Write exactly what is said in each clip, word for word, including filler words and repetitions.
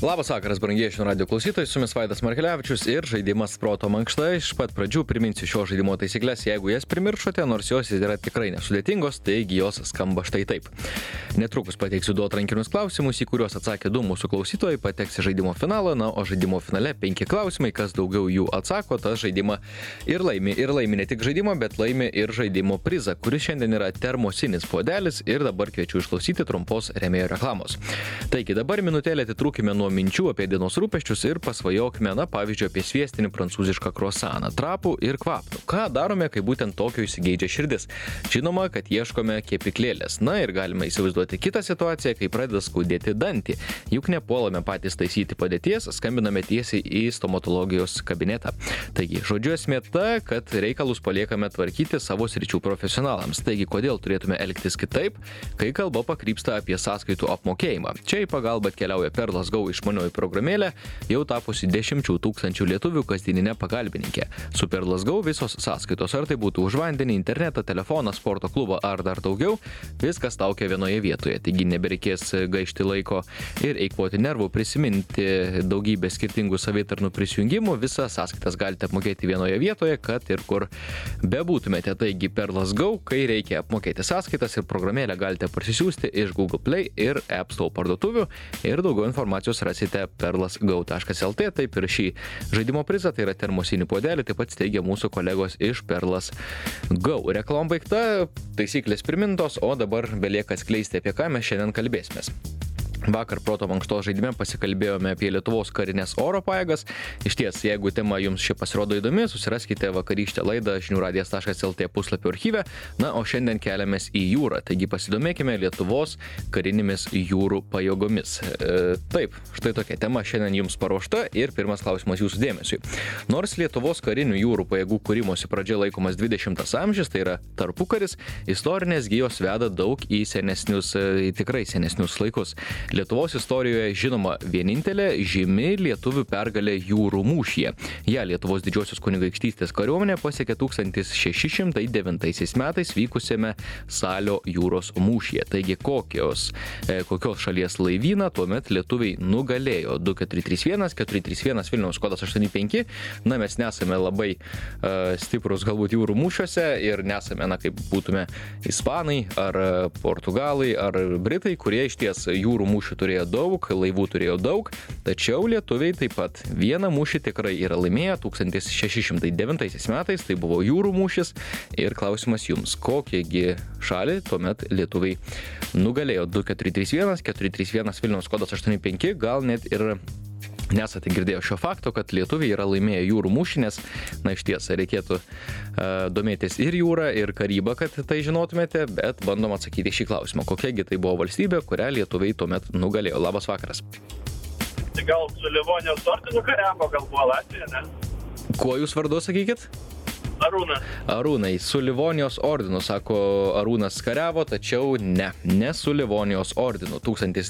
Labas vakaras, brangieji žinių radijo klausytojai, su jumis Vaidas Markelevičius ir žaidimas proto mankšta. Iš pat pradžių priminsiu šio žaidimo taisyklės, jeigu jas primiršote, nors jos yra tikrai nesudėtingos, taigi jos skamba štai taip. Netrukus pateiksiu du atrankinius klausimus, į kuriuos atsakė du mūsų klausytojai, pateks į žaidimo finalą, na, o žaidimo finale penki klausimai, kas daugiau jų atsako, tas žaidimą ir laimi. Ir laimi ne tik žaidimą, bet laimi ir žaidimo prizą, kuris šiandien yra termosinis puodelis ir dabar kviečiu išklausyti trumpos rėmėjo reklamos. Taigi dabar minutėlę atitrūkime nuo minčių apie dienos rūpesčius ir pasvajokime, na, pavyzdžiui, apie sviestinį prancūzišką kruasaną, trapų ir kvapnų. Ką darome, kai būtent tokio įsigeidžia širdis? Žinoma, kad ieškome kepyklėlės. Na ir galime įsivaizduoti kitą situaciją, kai pradeda skaudėti dantį. Juk nepuolame patys taisyti padėties, skambiname tiesiai į stomatologijos kabinetą. Taigi, žodžiu esmė ta, kad reikalus paliekame tvarkyti savo sričių profesionalams. Taigi, kodėl turėtume elgtis kitaip, kai kalba pakrypsta apie sąskaitų apmokėjimą? Čia į pagalbą atkeliauja Perlas Go išmanioji programėlė, jau tapusi dešimčių tūkstančių lietuvių kasdieninė pagalbininkė. Su Perlas Go visos sąskaitos, ar tai būtų už vandenį, internetą, telefoną, sporto klubą ar dar daugiau, viskas laukia vienoje vietoje. Taigi nebereikės gaišti laiko ir eikvoti nervų, prisiminti daugybę skirtingų savitarnų prisijungimų. Visas sąskaitas galite apmokėti vienoje vietoje, kad ir kur bebūtumėte. Taigi Perlas Go, kai reikia apmokėti sąskaitas ir programėlę galite parsisiųsti iš Google Play ir App Store parduotuvių ir daugiau informacijos rasite perlas go taškas el tė, taip ir šį žaidimo prizą, tai yra termosinį puodelį, taip pat steigia mūsų kolegos iš Perlas Go. Reklama baigta, taisyklės primintos, o dabar belieka atskleisti, apie ką mes šiandien kalbėsimės. Vakar proto mankštos žaidime pasikalbėjome apie Lietuvos karinės oro pajėgas. Iš ties, jeigu tema jums ši pasirodo įdomi, susiraskite vakarykštę laidą žinių radijas taškas el tė puslapio archyve. Na, o šiandien keliamės į jūrą, taigi pasidomėkime Lietuvos karinėmis jūrų pajėgomis. E, taip, štai tokia tema šiandien jums paruošta ir pirmas klausimas jūsų dėmesiui. Nors Lietuvos karinių jūrų pajėgų kūrimosi pradžia laikomas dvidešimtas amžius, tai yra tarpukaris, istorinės gijos veda daug į senesnius, į tikrai senesnius laikus. Lietuvos istorijoje žinoma vienintelė žymi lietuvių pergalė jūrų mūšyje. Ja Lietuvos didžiosios kunigaikštystės kariuomenė pasiekė tūkstantis šeši šimtai devintaisiais metais vykusiame Salio jūros mūšyje. Taigi kokios, e, kokios šalies laivyną tuomet lietuviai nugalėjo? Du keturi trys vienas keturi trys vienas Vilniaus kodas aštuoni penki. Na, mes nesame labai uh, stiprus galbūt jūrų mūšiuose ir nesame, na, kaip būtume ispanai ar portugalai ar britai, kurie iš ties jūrų mūšių turėjo daug, laivų turėjo daug, tačiau lietuviai taip pat vieną mūšį tikrai yra laimėję tūkstantis šeši šimtai devintaisiais metais, tai buvo jūrų mūšis ir klausimas jums, kokiegi šalį tuomet lietuviai nugalėjo? Du keturi trys vienas keturi trys vienas Vilniaus kodas aštuoni penki, gal net ir nesate girdėję šio fakto, kad lietuviai yra laimėję jūrų mūšį, nes, na, iš ties, reikėtų uh, domėtis ir jūrą, ir karybą, kad tai žinotumėte, bet bandom atsakyti šį klausimą. Kokiagi tai buvo valstybė, kurią lietuviai tuomet nugalėjo? Labas vakaras. Tai gal su Livonijos ordinu kariavo, gal buvo Latvija, ne? Kuo jūs vardu sakykit? Arūnas. Arūnai, su Livonijos ordinu, sako Arūnas kariavo, tačiau ne, ne su Livonijos ordinu. tūkstantis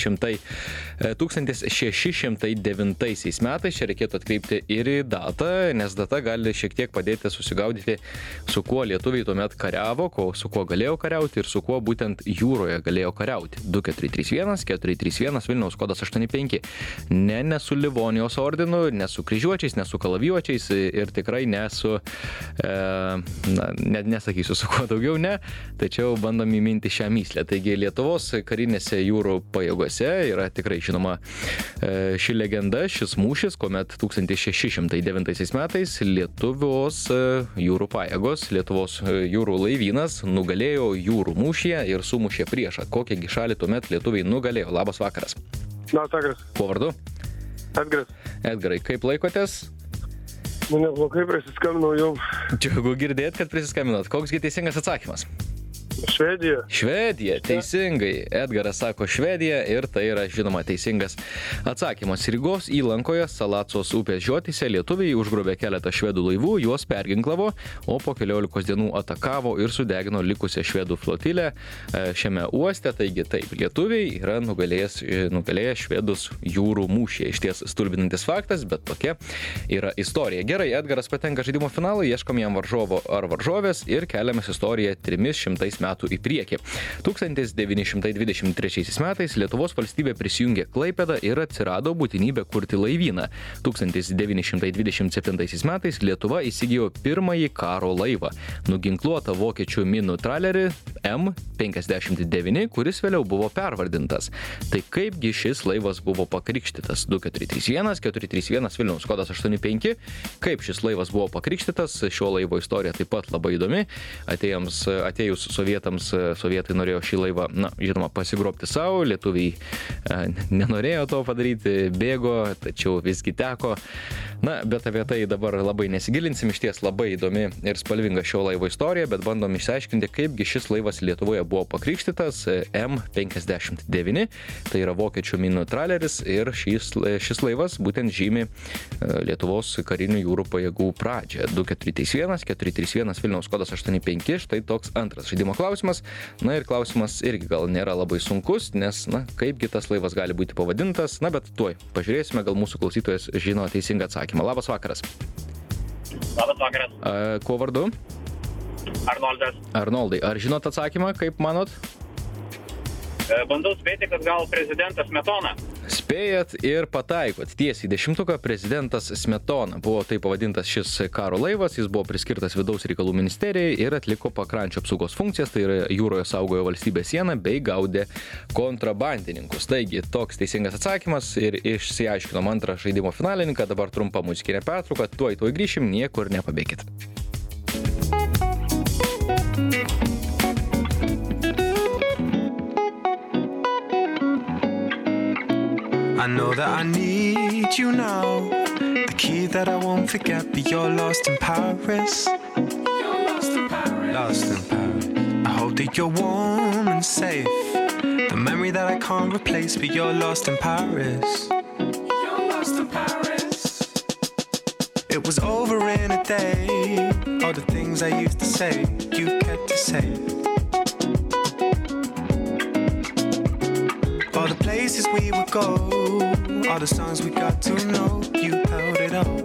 šeši šimtai devintaisiais metais, čia reikėtų atkreipti ir į datą, nes data gali šiek tiek padėti susigaudyti, su kuo lietuviai tuomet kariavo, ko, su kuo galėjo kariauti ir su kuo būtent jūroje galėjo kariauti. Du keturi trys vienas keturi trys vienas Vilniaus kodas aštuoni penki. Ne, ne su Livonijos ordinu, ne su kryžiuočiais, ne su kalavijuočiais ir tikrai ne su E, na, net nesakysiu su kuo daugiau, ne, tačiau bandom įminti šią myslę. Taigi Lietuvos karinėse jūrų pajėgose yra tikrai žinoma e, ši legenda, šis mūšis, kuomet tūkstantis šeši šimtai devintaisiais metais Lietuvos e, jūrų pajėgos, Lietuvos e, jūrų laivynas nugalėjo jūrų mūšyje ir sumušė priešą. Kokiagi šalį tuomet lietuviai nugalėjo? Labas vakaras. Na, Edgaras. Kuo vardu? Edgaras. Edgarai, kaip laikotės? Nu, neblogai prisiskambinau jau. Džiugu girdėt, kad prisiskambinot. Koksgi teisingas atsakymas? Švedija. Švedija, teisingai. Edgaras sako Švedija ir tai yra, žinoma, teisingas atsakymas. Rygos įlankoje Salacos upės žiotyse lietuviai užgrobė keletą švedų laivų, juos perginklavo, o po keliolikos dienų atakavo ir sudegino likusią švedų flotilę šiame uoste. Taigi taip, lietuviai yra nugalėję švedus jūrų mūšyje. Iš ties stulbinantis faktas, bet tokia yra istorija. Gerai, Edgaras patenka žaidimo finalą, ieškom jam varžovo ar varžovės ir keliamės istoriją trimis šimtais metų į priekį. tūkstantis devyni šimtai dvidešimt trečiaisiais metais Lietuvos valstybė prisijungė Klaipėdą ir atsirado būtinybė kurti laivyną. tūkstantis devyni šimtai dvidešimt septintaisiais metais Lietuva įsigijo pirmąjį karo laivą – nuginkluotą vokiečių minų tralerį M penkiasdešimt devyni, kuris vėliau buvo pervardintas. Tai kaipgi šis laivas buvo pakrikštytas? du keturi trys vienas keturi trys vienas Vilniaus kodas aštuoni penki. Kaip šis laivas buvo pakrikštytas? Šio laivo istorija taip pat labai įdomi. Atėjams, atėjus sovietams, sovietai norėjo šį laivą, na, žinoma, pasigrobti savo, lietuviai e, nenorėjo to padaryti, bėgo, tačiau visgi teko. Na, bet apie tai dabar labai nesigilinsim, iš ties labai įdomi ir spalvinga šio laivo istorija, bet bandom išsiaiškinti, kaipgi šis laivas Lietuvoje buvo pakrikštytas M penkiasdešimt devyni, tai yra vokiečių minų traleris ir šis, šis laivas būtent žymi Lietuvos karinių jūrų pajėgų pradžią. du keturi trys vienas keturi trys vienas Vilniaus kodas aštuoni penki, štai toks antras žaidimo klausimas. Na ir klausimas irgi gal nėra labai sunkus, nes, na, kaipgi tas laivas gali būti pavadintas, na, bet tuoj pažiūrėsime, gal mūsų klausytojas žino teisingą atsakymą. Labas vakaras. Labas vakaras. A, kuo vardu? Arnoldas. Arnoldai, ar žinot atsakymą, kaip manot? Bandau spėti, kad gal prezidentas Smetona. Spėjat ir pataikot. Tiesiai dešimtuką prezidentas Smetona. Buvo taip pavadintas šis karo laivas, jis buvo priskirtas vidaus reikalų ministerijai ir atliko pakrančio apsaugos funkcijas, tai yra jūroje saugojo valstybės sieną bei gaudė kontrabandininkus. Taigi, toks teisingas atsakymas ir išsiaiškinom antrą žaidimo finalininką, dabar trumpa muzikinė pertrauka, tuoj tuoj grįšim, niekur nepabėkit. I know that I need you now. The key that I won't forget, but you're lost in Paris. You're lost in Paris. Lost in Paris. I hope that you're warm and safe. The memory that I can't replace, but you're lost in Paris. You're lost in Paris. It was over in a day. All the things I used to say, you kept to say. All the places we would go, all the songs we got to know, you held it up.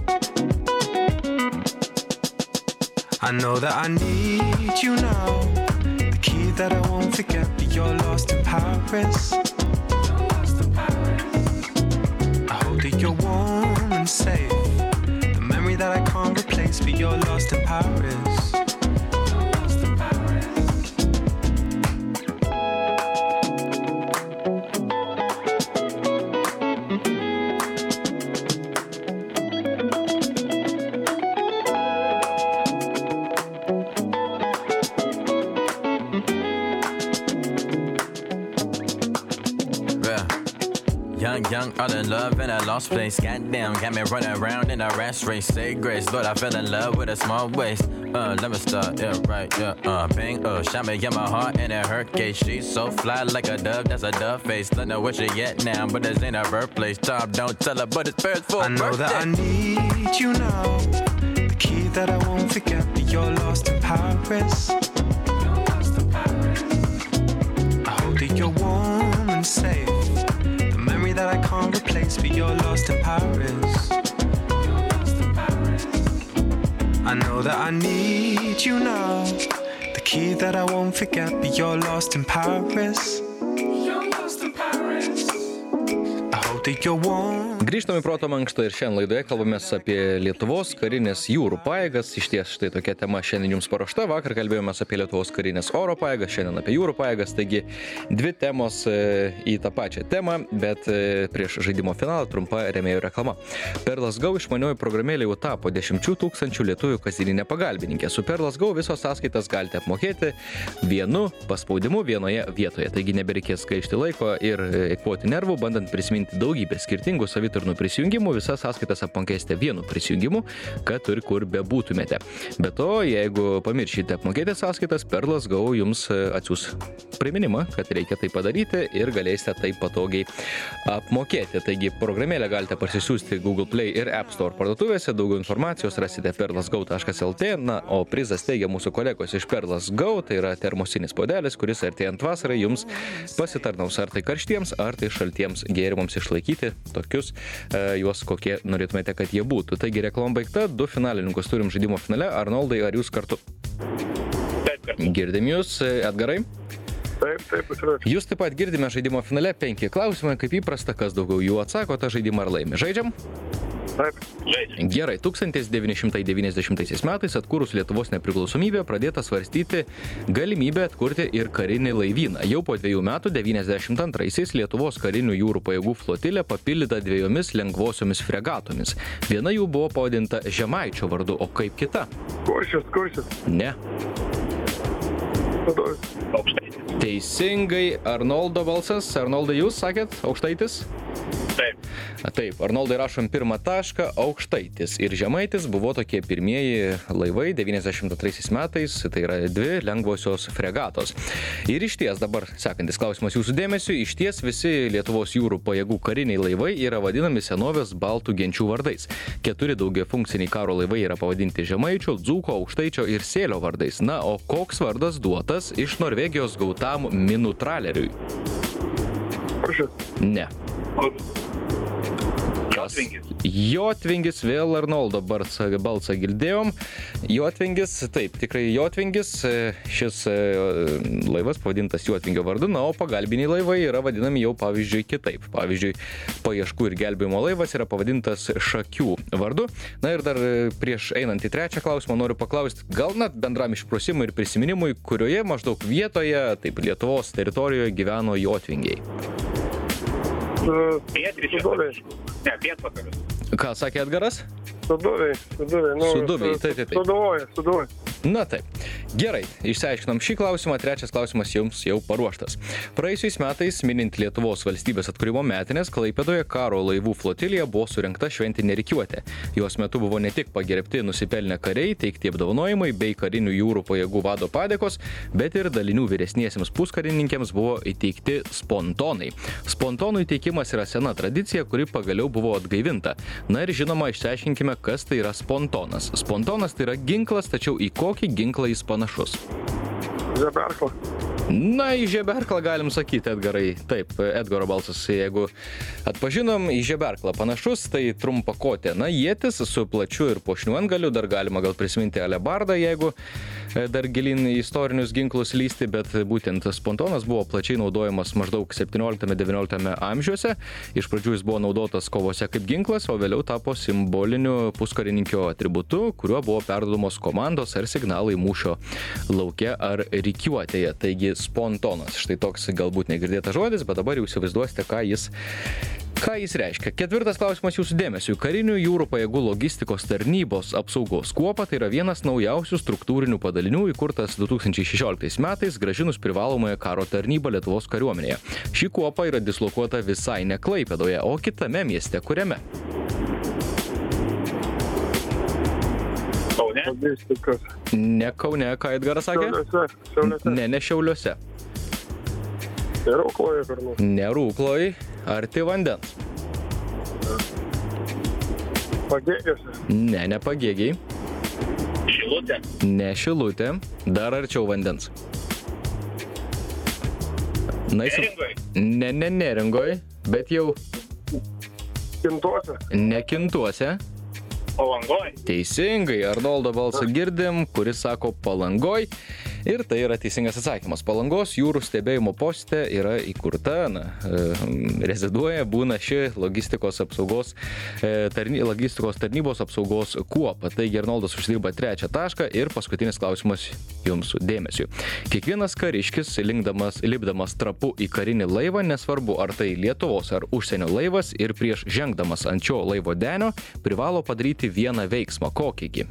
I know that I need you now. The key that I won't forget, but you're lost in Paris. You're lost in Paris. I hope that you're warm and safe. The memory that I can't replace, but you're lost in Paris. You're lost in Paris. Young, young, all in love in a lost place. Goddamn, got me running around in a rash race. Say grace, Lord, I fell in love with a small waist. Uh, let me start, yeah, right, yeah, uh, bang, uh, shot me in my heart and it hurt case. She's so fly like a dove, that's a dove face. Don't know where she at now, but this ain't her birthplace. Tom, don't tell her, but it's first for I know birthday. that I need you now. The key that I won't forget, but you're lost in Paris. You're lost in Paris. I hope that you're warm and safe. The memory that I can't replace, but you're lost in Paris. You're lost in Paris. I know that I need you now. The key that I won't forget, but you're lost in Paris. You're lost in Paris. I hope that you're warm. Grįžtame į Proto mankštą ir šiandien laidoje kalbamės apie Lietuvos karinės jūrų pajėgas. Iš ties štai tokia tema šiandien jums paruošta. Vakar kalbėjomės apie Lietuvos karinės oro pajėgas, šiandien apie jūrų pajėgas. Taigi dvi temos į tą pačią temą, bet prieš žaidimo finalą trumpa rėmėjų reklama. Perlas.go išmanioji programėlė jau tapo dešimčių tūkstančių lietuvių kasdieninė pagalbininkė. Su Perlas.go visos sąskaitas galite apmokėti vienu paspaudimu vienoje vietoje. Taigi nebereikės gaišti laiko ir eikvoti nervų, bandant prisiminti daugybę skirtingų savitarnų prisijungimų, visas sąskaitas apmokėsite vienu prisijungimu, kad ir kur bebūtumėte. Be to, jeigu pamiršite apmokėti sąskaitas, Perlas.go jums atsiųs priminimą, kad reikia tai padaryti ir galėsite tai patogiai apmokėti. Taigi, programėlę galite parsisiųsti Google Play ir App Store parduotuvėse. Daugiau informacijos rasite perlasgo taškas lt. Na, o prizas teigia mūsų kolegos iš Perlas.go, tai yra termosinis puodelis, kuris artėjant vasarai jums pasitarnaus ar tai karštiems, ar tai šaltiems gėrimams išlaikyti tokius e, juos, kokie norėtumėte, kad jie būtų. Taigi reklama baigta, du finalininkus turim žaidimo finale. Arnoldai, ar jūs kartu? Taip, kartu. Girdim jūs, Edgarai. Taip, taip, pasiruošęs. Jūs taip pat girdime žaidimo finale penki klausimai, kaip įprasta, kas daugiau jų atsako, tą žaidimą ar laimi. Žaidžiam? Taip. Žaidžiam. Gerai, tūkstantis devyni šimtai devyniasdešimtaisiais metais atkūrus Lietuvos nepriklausomybę pradėta svarstyti galimybę atkurti ir karinį laivyną. Jau po dviejų metų devyniasdešimt antraisiais Lietuvos karinių jūrų pajėgų flotilė papildyta dviejomis lengvosiomis fregatomis. Viena jų buvo pavadinta Žemaičio vardu, o kaip kita? Kuršius, kuršius. Ne. Vadovas. Aukštaitis. Teisingai, Arnoldo balsas. Arnoldai, jūs sakėt, Aukštaitis? Taip. A, taip, Arnoldai rašom pirmą tašką, Aukštaitis ir Žemaitis buvo tokie pirmieji laivai devyniasdešimt antraisiais metais, tai yra dvi lengvosios fregatos. Ir išties dabar sekantis klausimas jūsų dėmesiu, išties visi Lietuvos jūrų pajėgų kariniai laivai yra vadinami senovės baltų genčių vardais. Keturi daugiafunkciniai karo laivai yra pavadinti Žemaičio, Dzūko, Aukštaičio ir Sėlio vardais. Na, o koks vardas duotas iš Norvegijos gautam minų traleriui? Kuršius. Ne. Jotvingis. Jotvingis, vėl Arnoldo balsą, balsą girdėjom. Jotvingis, taip, tikrai Jotvingis, šis laivas pavadintas Jotvingio vardu, na, o pagalbiniai laivai yra vadinami jau pavyzdžiui kitaip. Pavyzdžiui, paieškų ir gelbėjimo laivas yra pavadintas Šakių vardu. Na ir dar prieš einant į trečią klausimą noriu paklausti, gal net bendram išprusimui ir prisiminimui, kurioje maždaug vietoje, taip, Lietuvos teritorijoje gyveno Jotvingiai. Pietryčius. Ne, pietvakarius. Ką sakė Edgaras? Suduviai, suduviai. Nu, Suduviai, taip, taip, taip. Suduvoja, suduvoja. Na taip. Gerai, išsiaiškinom šį klausimą, trečias klausimas jums jau paruoštas. Praėjusiais metais, minint Lietuvos valstybės atkūrimo metinės, Klaipėdoje karo laivų flotilėje buvo surinkta šventinė rikiuotė. Jos metu buvo ne tik pagerbti nusipelnę kariai, teikti apdovanojimai bei karinių jūrų pajėgų vado padėkos, bet ir dalinių vyresniesiems puskarininkėms buvo įteikti spontonai. Spontonų įteikimas yra sena tradicija, kuri pagaliau buvo atgaivinta. Na ir žinoma, išsiaiškinkime, kas tai yra spontonas. Spontonas tai yra ginklas, tačiau į kokį ginklą jis panašus? Žeberklą. Na, į žeberklą galim sakyti, Edgarai. Taip, Edgaro balsas, jeigu atpažinom, į žeberklą panašus, tai trumpakotė. Na, ietis su plačiu ir puošniu antgaliu, dar galima gal prisiminti alebardą, jeigu dar gilin į istorinius ginklus lysti, bet būtent spontonas buvo plačiai naudojamas maždaug septynioliktame devynioliktame amžiuose. Iš pradžių jis buvo naudotas kovose kaip ginklas, o vėliau tapo simboliniu puskarininkio atributu, kuriuo buvo perduodamos komandos ar signalai mūšio lauke ar rikiuotėje. Taigi spontonas. Štai toks galbūt negirdėtas žodis, bet dabar jau įsivaizduosite, ką jis, ką jis reiškia. Ketvirtas klausimas jūsų dėmesiu. Karinių jūrų pajėgų logistikos tarnybos apsaugos kuopa tai yra vienas naujausių struktūrinių padalinių įkurtas du tūkstančiai šešioliktais metais grąžinus privalomąją karo tarnybą Lietuvos kariuomenėje. Ši kuopa yra dislokuota visai ne Klaipėdoje, o kitame mieste, kuriame? Kaune. Logistikos. Ne Kaune, ką Edgaras sakė? Šiauliuose. Šiauliuose. Ne, ne Šiauliuose. Ir Rūkloje kur nors. Ne Rūkloj, arti vandens. Pagėgiuose. Ne, ne Pagėgiai. Šilutė. Ne Šilutė, dar arčiau vandens. Na, jis... Neringoj. Ne, ne Neringoj, bet jau Kintuose. ne Kintuose. Palangoj. Teisingai, Arnoldo balsą girdim, kuris sako Palangoj. Ir tai yra teisingas atsakymas. Palangos jūrų stebėjimo poste yra įkurta, na, reziduoja, būna ši logistikos apsaugos, tarny, logistikos tarnybos apsaugos kuopa. Taigi Arnoldas uždirba trečią tašką ir paskutinis klausimas jums dėmesiu. Kiekvienas kariškis, linkdamas, lipdamas trapu į karinį laivą, nesvarbu ar tai Lietuvos ar užsienio laivas, ir prieš žengdamas ant šio laivo denio, privalo padaryti vieną veiksmą. Kokįgi?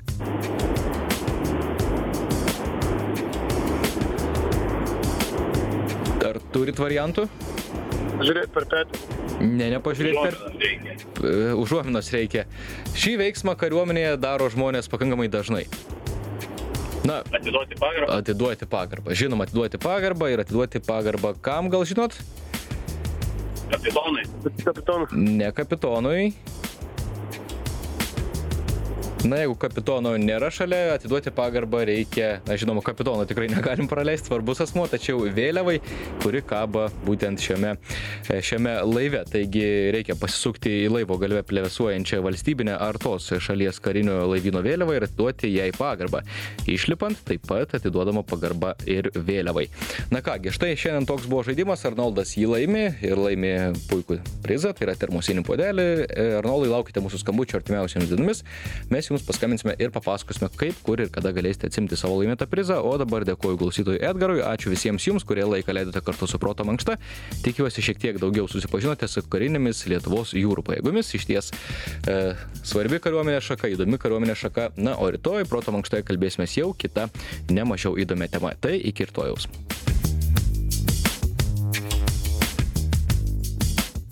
Ar turit variantų? Žiūrėt per petį. Ne, nepažiūrėt per... Užuominos reikia. Užuominos reikia. Šį veiksmą kariuomenėje daro žmonės pakankamai dažnai. Na, Atiduoti pagarbą. atiduoti pagarbą. Žinoma, atiduoti pagarbą ir atiduoti pagarbą kam, gal žinot? Kapitonai. Kapitonų. Ne kapitonui. Na, jeigu kapitono nėra šalia, atiduoti pagarbą reikia, na, žinoma, kapitono tikrai negalim praleisti, svarbus asmuo, tačiau vėliavai, kuri kaba būtent šiame, šiame laive. Taigi reikia pasisukti į laivo galve plevėsuojančią valstybinę ar tos šalies karinio laivyno vėliavą ir atiduoti jai pagarbą. Išlipant, taip pat atiduodama pagarba ir vėliavai. Na kągi, štai šiandien toks buvo žaidimas, Arnoldas jį laimi ir laimi puikų prizą, tai yra termosinį puodelį. Arnoldai, laukite mūsų skambučio artimiausiamis dienomis. Mes jums paskambinsime ir papasakosime, kaip, kur ir kada galėsite atsimti savo laimėtą prizą. O dabar dėkoju klausytojui Edgarui, ačiū visiems jums, kurie laiką leidote kartu su Proto mankšta. Tikiuosi šiek tiek daugiau susipažinote su karinėmis Lietuvos jūrų pajėgomis. Išties e, svarbi kariuomenė šaka, įdomi kariuomenė šaka. Na, o rytoj Proto mankštoje kalbėsime jau kita, nemažiau įdomia tema. Tai iki rytojaus.